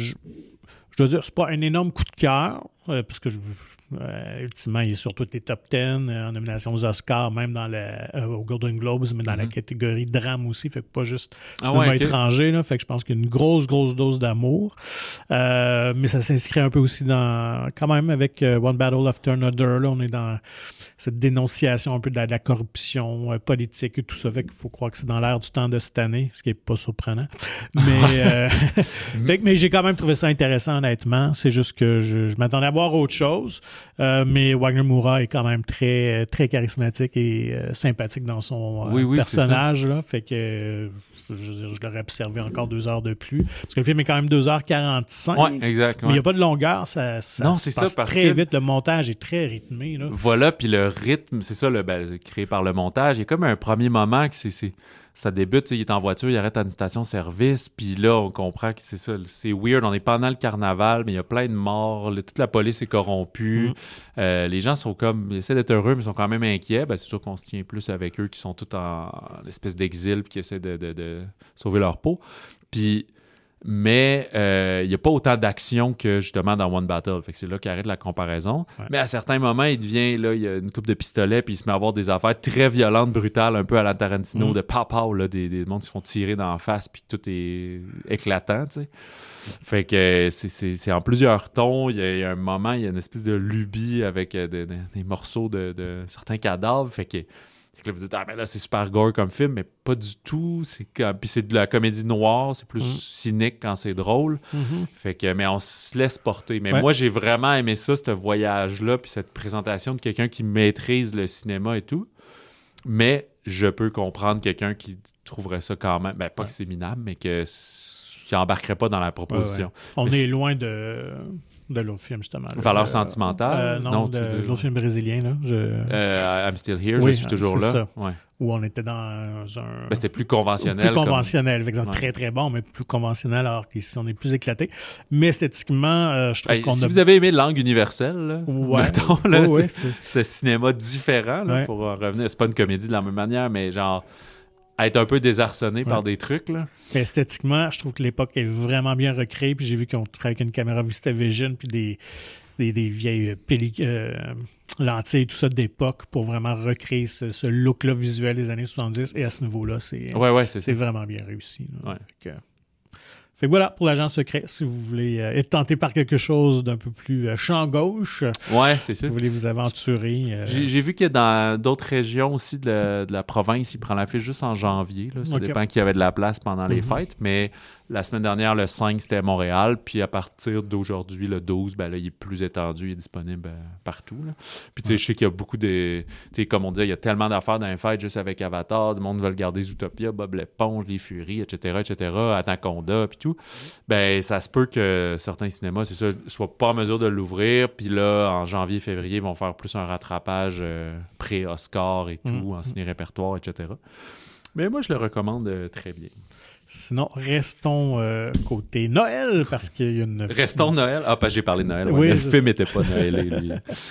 dois dire, c'est pas un énorme coup de cœur, parce que ultimement, il est sur tous les top 10 en nomination aux Oscars, même aux Golden Globes, mais dans la catégorie drame aussi, fait que pas juste cinéma étranger, là, fait que je pense qu'il y a une grosse dose d'amour. Mais ça s'inscrit un peu aussi quand même avec One Battle After Another, là, on est dans cette dénonciation un peu de la corruption politique et tout ça, fait qu'il faut croire que c'est dans l'air du temps de cette année, ce qui n'est pas surprenant. Mais, mais j'ai quand même trouvé ça intéressant, honnêtement. C'est juste que je m'attendais à voir autre chose. Mais Wagner Moura est quand même très, très charismatique et sympathique dans son personnage. Là, fait que je l'aurais observé encore 2 heures de plus. Parce que le film est quand même 2h45. Oui, exact. Mais il n'y a pas de longueur. Ça passe très vite. Le montage est très rythmé. Là. Voilà, puis le rythme, c'est ça, créé par le montage. Il y a comme un premier moment que ça débute, il est en voiture, il arrête à une station-service, puis là, on comprend que c'est ça, c'est weird, on est pendant le carnaval, mais il y a plein de morts, toute la police est corrompue, les gens sont comme, ils essaient d'être heureux, mais ils sont quand même inquiets, c'est sûr qu'on se tient plus avec eux qui sont tous en espèce d'exil, puis qui essaient de sauver leur peau, mais il n'y a pas autant d'action que justement dans One Battle. Fait que c'est là qu'arrête la comparaison. Ouais. Mais à certains moments, il y a une coupe de pistolet, puis il se met à avoir des affaires très violentes, brutales, un peu à la Tarantino, de pow-pow, là, des mondes qui se font tirer dans la face, puis tout est éclatant, tu sais. Fait que c'est en plusieurs tons. Il y a un moment, il y a une espèce de lubie avec des morceaux de certains cadavres. Fait que là, vous dites, mais là, c'est super gore comme film, mais pas du tout. Puis c'est de la comédie noire, c'est plus cynique quand c'est drôle. Fait que, mais on se laisse porter. Mais moi, j'ai vraiment aimé ça, ce voyage-là, puis cette présentation de quelqu'un qui maîtrise le cinéma et tout. Mais je peux comprendre quelqu'un qui trouverait ça quand même, pas que c'est minable, mais qui embarquerait pas dans la proposition. On est loin de l'autre film, justement. Valeur sentimentale? Non, de l'autre film brésilien. Là, I'm Still Here, je suis toujours là. Ça. Ouais. Où on était dans un... c'était plus conventionnel. Plus conventionnel, très, très bon, mais plus conventionnel, alors qu'ici, on est plus éclaté. Mais esthétiquement, je trouve si vous avez aimé Langue universelle, là, mettons, là, c'est cinéma différent, là, pour revenir. C'est pas une comédie de la même manière, mais genre... être un peu désarçonné par des trucs, là. Mais esthétiquement, je trouve que l'époque est vraiment bien recréée, puis j'ai vu qu'ils ont travaillé avec une caméra VistaVision, puis des vieilles lentilles, tout ça d'époque pour vraiment recréer ce look-là visuel des années 70. Et à ce niveau-là, c'est vraiment bien réussi. Ouais. Fait que voilà, pour l'agent secret, si vous voulez être tenté par quelque chose d'un peu plus champ gauche, c'est ça. vous voulez vous aventurer. J'ai vu que dans d'autres régions aussi de la province, ils prennent la fiche juste en janvier. Là. Ça dépend qu'il y avait de la place pendant les fêtes, mais la semaine dernière, le 5, c'était à Montréal, puis à partir d'aujourd'hui, le 12, ben là, il est plus étendu, il est disponible partout. Là. Puis tu sais, je sais qu'il y a beaucoup de... Tu sais, comme on dit, il y a tellement d'affaires dans les fêtes juste avec Avatar, du monde veut garder Zootopia, Bob l'éponge, Les Furies, etc., Anaconda, puis tout. Ben, ça se peut que certains cinémas, c'est ça, soient pas en mesure de l'ouvrir, puis là, en janvier, février, ils vont faire plus un rattrapage pré-Oscar et tout, en ciné-répertoire, etc. Mais moi, je le recommande très bien. Sinon, restons côté Noël, parce qu'il y a une... Restons Noël? Ah, parce que j'ai parlé de Noël. Oui, le film n'était pas Noël, lui.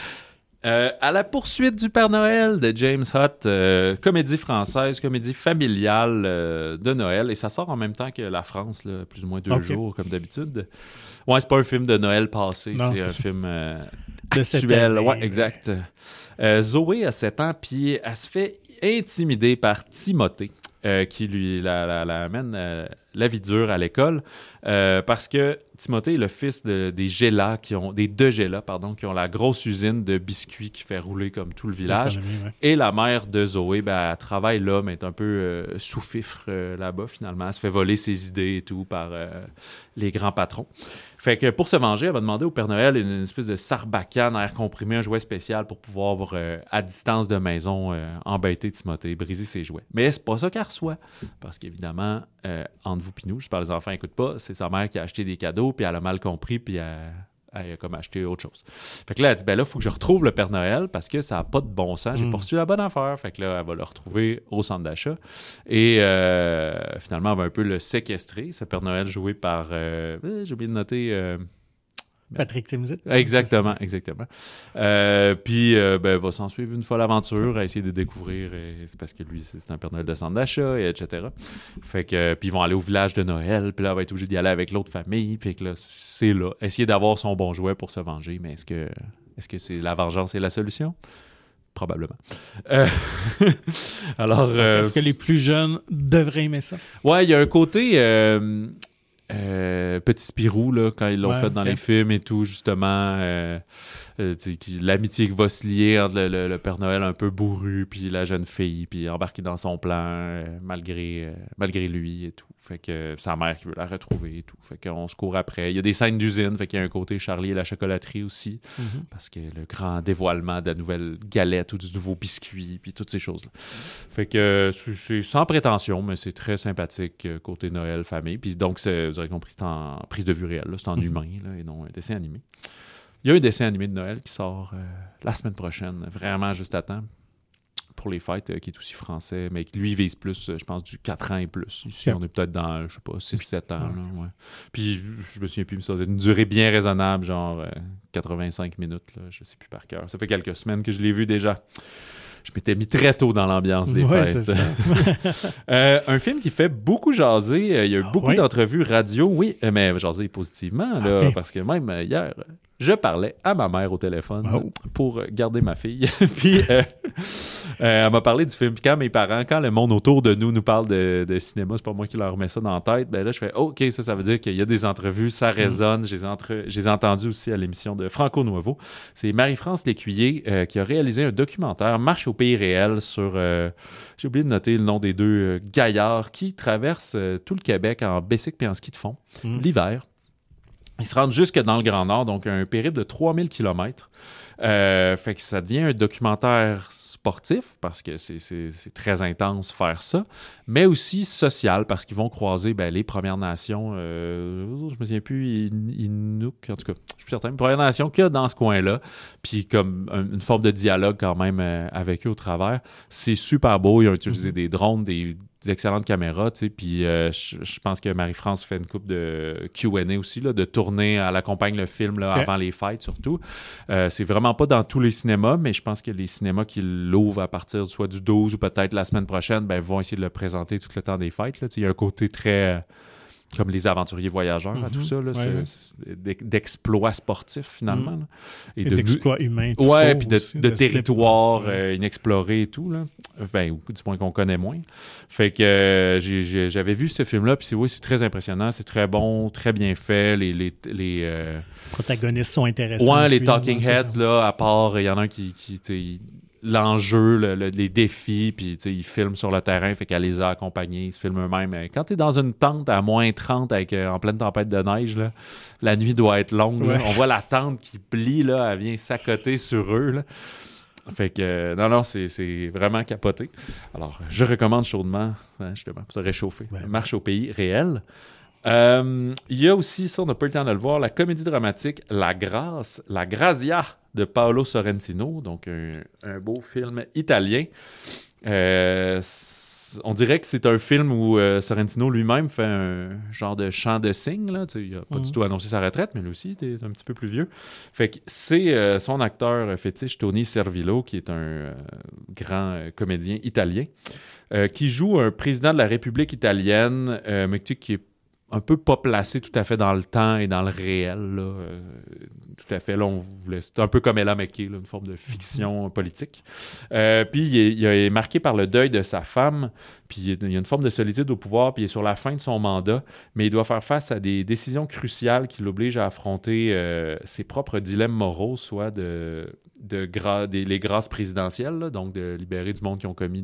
À la poursuite du Père Noël de James Hutt, comédie française, comédie familiale de Noël, et ça sort en même temps que la France, là, plus ou moins 2 jours, comme d'habitude. Ouais, c'est pas un film de Noël passé, c'est un film actuel. Ouais, exact. Zoé a 7 ans, puis elle se fait intimider par Timothée. Qui lui la amène la vie dure à l'école parce que Timothée est le fils des Gela qui ont qui ont la grosse usine de biscuits qui fait rouler comme tout le village. Et la mère de Zoé, elle travaille là, mais est un peu sous-fifre là-bas finalement. Elle se fait voler ses idées et tout par les grands patrons. Fait que pour se venger, elle va demander au Père Noël une espèce de sarbacane à air comprimé, un jouet spécial pour pouvoir, à distance de maison, embêter Timothée, briser ses jouets. Mais c'est pas ça qu'elle reçoit. Parce qu'évidemment, entre vous et nous, j'espère que les enfants n'écoutent pas, c'est sa mère qui a acheté des cadeaux, puis elle a mal compris, puis elle a comme acheté autre chose. Fait que là, elle dit, ben là, il faut que je retrouve le Père Noël parce que ça n'a pas de bon sens. J'ai poursuivi la bonne affaire. Fait que là, elle va le retrouver au centre d'achat. Et finalement, elle va un peu le séquestrer. Ce Père Noël joué par... j'ai oublié de noter... Patrick Timsit. Exactement. Puis, va s'en suivre une folle aventure à essayer de découvrir. C'est parce que lui, c'est un Père Noël de centre d'achat, etc. Fait que, puis ils vont aller au village de Noël. Puis là, elle va être obligée d'y aller avec l'autre famille. Puis que là, c'est là. Essayer d'avoir son bon jouet pour se venger. Mais est-ce que c'est la vengeance est la solution? Probablement. Alors, est-ce que les plus jeunes devraient aimer ça? Ouais, il y a un côté... Petit Spirou, là, quand ils l'ont fait dans les films et tout, justement, l'amitié qui va se lier entre le Père Noël un peu bourru, puis la jeune fille, puis embarqué dans son plan, malgré lui et tout. Fait que sa mère qui veut la retrouver et tout. Fait qu'on se court après. Il y a des scènes d'usine, fait qu'il y a un côté Charlie et la chocolaterie aussi, parce que le grand dévoilement de la nouvelle galette ou du nouveau biscuit, puis toutes ces choses-là. Fait que c'est sans prétention, mais c'est très sympathique côté Noël, famille. Puis donc, vous aurez compris, c'est en prise de vue réelle, là, c'est en humain, là, et non un dessin animé. Il y a un dessin animé de Noël qui sort la semaine prochaine, vraiment juste à temps, pour les fêtes, qui est aussi français, mais qui lui vise plus, je pense, du 4 ans et plus. Ici, on est peut-être dans, je sais pas, 6-7 ans. Là, ouais. Puis, je me souviens plus, mais ça doit être une durée bien raisonnable, genre 85 minutes, là, je sais plus par cœur. Ça fait quelques semaines que je l'ai vu déjà. Je m'étais mis très tôt dans l'ambiance des fêtes. C'est ça. Un film qui fait beaucoup jaser. Il y a eu beaucoup d'entrevues radio, mais jaser positivement, là, parce que même hier, je parlais à ma mère au téléphone pour garder ma fille. Puis, elle m'a parlé du film. Puis quand mes parents, quand le monde autour de nous parle de cinéma, c'est pas moi qui leur mets ça dans la tête, ben là, je fais OK, ça veut dire qu'il y a des entrevues, ça résonne. Je les ai entendues aussi à l'émission de Franco Nuovo. C'est Marie-France Lécuyer qui a réalisé un documentaire, Marche au pays réel, sur... j'ai oublié de noter le nom des 2 gaillards qui traversent tout le Québec en bicycle et en ski de fond l'hiver. Ils se rendent jusque dans le Grand Nord, donc un périple de 3000 km. Fait que ça devient un documentaire sportif, parce que c'est très intense faire ça, mais aussi social, parce qu'ils vont croiser les Premières Nations, je me souviens plus, Inuk, en tout cas, je suis plus certain, les Premières Nations qu'il y a dans ce coin-là, puis comme une forme de dialogue quand même avec eux au travers. C'est super beau, ils ont utilisé des drones, des excellentes caméras, tu sais, puis je pense que Marie-France fait une couple de Q&A aussi, là, de tourner, elle accompagne le film là, avant les fêtes surtout. C'est vraiment pas dans tous les cinémas, mais je pense que les cinémas qui l'ouvrent à partir soit du 12 ou peut-être la semaine prochaine, vont essayer de le présenter tout le temps des fêtes, là. Tu sais, il y a un côté très comme les aventuriers voyageurs, tout ça, là, d'exploits sportifs, finalement. Là. Et d'exploits humains. Ouais, puis de territoires inexplorés et tout, là. Ben, du moins qu'on connaît moins. Fait que j'avais vu ce film-là, puis c'est très impressionnant, c'est très bon, très bien fait, les protagonistes sont intéressants. Ouais, les talking heads, là, à part, il y en a un qui l'enjeu, les défis, puis ils filment sur le terrain, fait qu'elle les a accompagnés, ils se filment eux-mêmes. Quand t'es dans une tente à moins 30 en pleine tempête de neige, là, la nuit doit être longue. Là. On voit la tente qui plie, là, elle vient s'accoter sur eux. Là. Fait que, non, c'est vraiment capoté. Alors, je recommande chaudement, justement, pour se réchauffer. Marche au pays réel. Il y a aussi, ça, on n'a pas eu le temps de le voir, la comédie dramatique La Grâce, La Grazia de Paolo Sorrentino, donc un beau film italien. On dirait que c'est un film où Sorrentino lui-même fait un genre de chant de cygne. Là. Il n'a pas du tout annoncé sa retraite, mais lui aussi, il est un petit peu plus vieux. Fait que c'est son acteur fétiche, Tony Servillo, qui est un grand comédien italien, qui joue un président de la République italienne, mais qui est un peu pas placé tout à fait dans le temps et dans le réel. Là. Tout à fait. Là, c'est un peu comme Ella McKay, là, une forme de fiction politique. Puis il est marqué par le deuil de sa femme, puis il y a une forme de solitude au pouvoir, puis il est sur la fin de son mandat, mais il doit faire face à des décisions cruciales qui l'obligent à affronter ses propres dilemmes moraux, soit les grâces présidentielles, là, donc de libérer du monde qui ont commis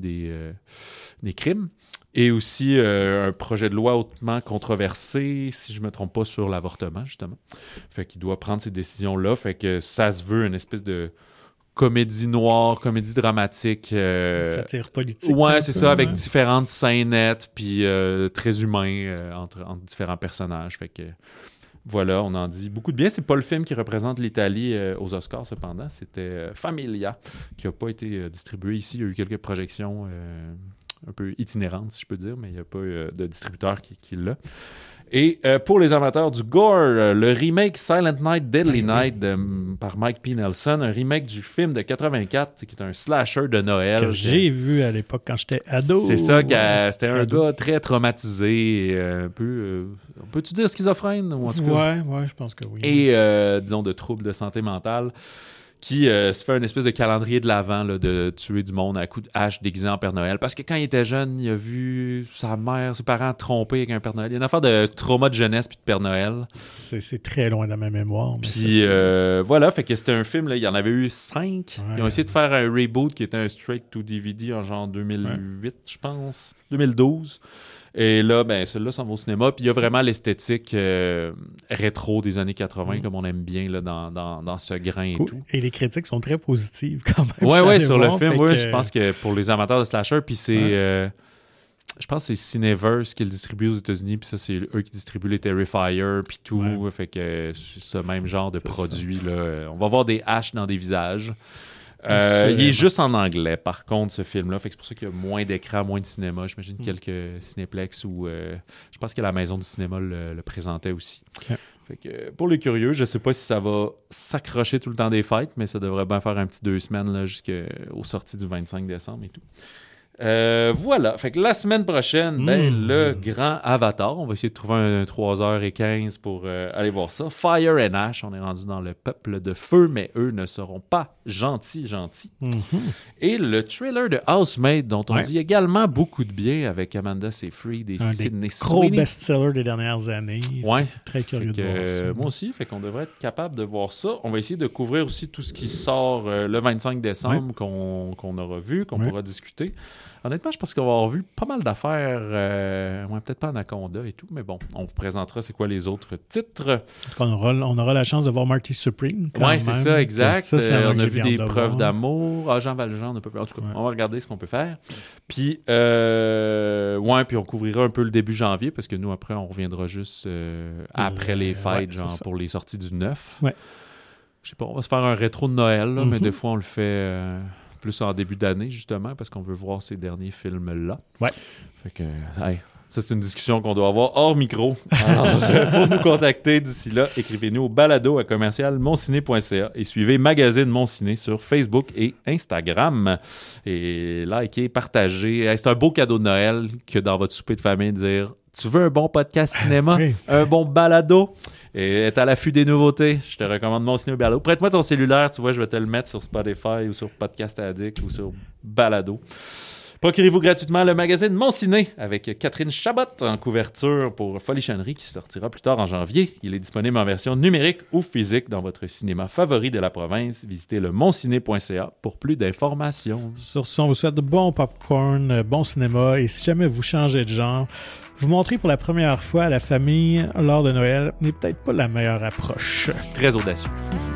des crimes, et aussi un projet de loi hautement controversé, si je ne me trompe pas, sur l'avortement, justement. Fait qu'il doit prendre ces décisions-là. Fait que ça se veut une espèce de comédie noire, comédie dramatique. Satire politique. Ouais, c'est ça, avec différentes scénettes, puis très humain entre différents personnages. Fait que voilà, on en dit beaucoup de bien. C'est pas le film qui représente l'Italie aux Oscars, cependant. C'était Familia, qui n'a pas été distribué ici. Il y a eu quelques projections un peu itinérante, si je peux dire, mais il n'y a pas de distributeur qui l'a. Et pour les amateurs du gore, le remake Silent Night, Deadly Night par Mike P. Nelson, un remake du film de 84, qui est un slasher de Noël. Que j'ai vu à l'époque quand j'étais ado. C'est ça, c'était un gars très traumatisé, un peu, peux-tu dire schizophrène, ou en tout cas? Ouais, je pense que oui. Et, disons, de troubles de santé mentale, qui se fait une espèce de calendrier de l'Avent là, de tuer du monde à coups de hache déguisé en Père Noël. Parce que quand il était jeune, il a vu sa mère, ses parents trompés avec un Père Noël. Il y a une affaire de trauma de jeunesse puis de Père Noël. C'est très loin de ma mémoire. Puis voilà, fait que c'était un film, là, il y en avait eu 5. Ouais. Ils ont essayé de faire un reboot qui était un straight-to-DVD en genre 2008, je pense, 2012. Et là, ben, celui-là s'en va au cinéma. Puis il y a vraiment l'esthétique rétro des années 80, comme on aime bien là, dans ce grain et tout. Et les critiques sont très positives quand même. Ouais, sur le film. Oui, je pense que pour les amateurs de slasher, puis c'est... je pense que c'est Cineverse qui le distribue aux États-Unis, puis ça, c'est eux qui distribuent les Terrifier, puis tout. Ouais. Fait que c'est ce même genre de produit. Là. On va voir des haches dans des visages. Il est juste en anglais, par contre, ce film-là. Fait que c'est pour ça qu'il y a moins d'écran, moins de cinéma. J'imagine quelques cinéplex où je pense que la maison du cinéma le présentait aussi. Okay. Fait que pour les curieux, je sais pas si ça va s'accrocher tout le temps des fêtes, mais ça devrait bien faire un petit 2 semaines là, jusqu'aux sorties du 25 décembre et tout. Voilà. Fait que la semaine prochaine, le grand Avatar. On va essayer de trouver un 3h15 pour aller voir ça. Fire and Ash, on est rendu dans le peuple de feu, mais eux ne seront pas gentils. Et le trailer de Housemaid, dont on dit également beaucoup de bien avec Amanda Seyfried et Sydney Sweeney. Gros best-seller des dernières années. Ouais. Très curieux de voir ça. Moi aussi, fait qu'on devrait être capable de voir ça. On va essayer de couvrir aussi tout ce qui sort le 25 décembre qu'on aura vu, qu'on pourra discuter. Honnêtement, je pense qu'on va avoir vu pas mal d'affaires. Peut-être pas Anaconda et tout, mais bon, on vous présentera c'est quoi les autres titres. On aura la chance de voir Marty Supreme. Oui, c'est ça, exact. On a vu des preuves d'amour. Jean Valjean, on a pas... En tout cas, on va regarder ce qu'on peut faire. Puis, puis on couvrira un peu le début janvier, parce que nous, après, on reviendra juste après les fêtes, genre pour les sorties du 9. Ouais. Je sais pas, on va se faire un rétro de Noël, là, mais des fois, on le fait... plus en début d'année, justement, parce qu'on veut voir ces derniers films-là. Ouais. Fait que, Ça, c'est une discussion qu'on doit avoir hors micro. Alors, pour nous contacter d'ici là, écrivez-nous au balado@commercialmonciné.ca et suivez Magazine Mon Ciné sur Facebook et Instagram. Et likez, partagez. Hey, c'est un beau cadeau de Noël que dans votre souper de famille, dire « Tu veux un bon podcast cinéma? Oui. Un bon balado? » Et être à l'affût des nouveautés, je te recommande Mon Ciné au Balado. Prête-moi ton cellulaire, tu vois, je vais te le mettre sur Spotify ou sur Podcast Addict ou sur Balado. Procurez-vous gratuitement le magazine Mon Ciné avec Catherine Chabot en couverture pour Folichonnerie qui sortira plus tard en janvier. Il est disponible en version numérique ou physique dans votre cinéma favori de la province. Visitez le monciné.ca pour plus d'informations. Sur ce, on vous souhaite de bons popcorn, bon cinéma, et si jamais vous changez de genre, vous montrer pour la première fois à la famille lors de Noël n'est peut-être pas la meilleure approche. C'est très audacieux.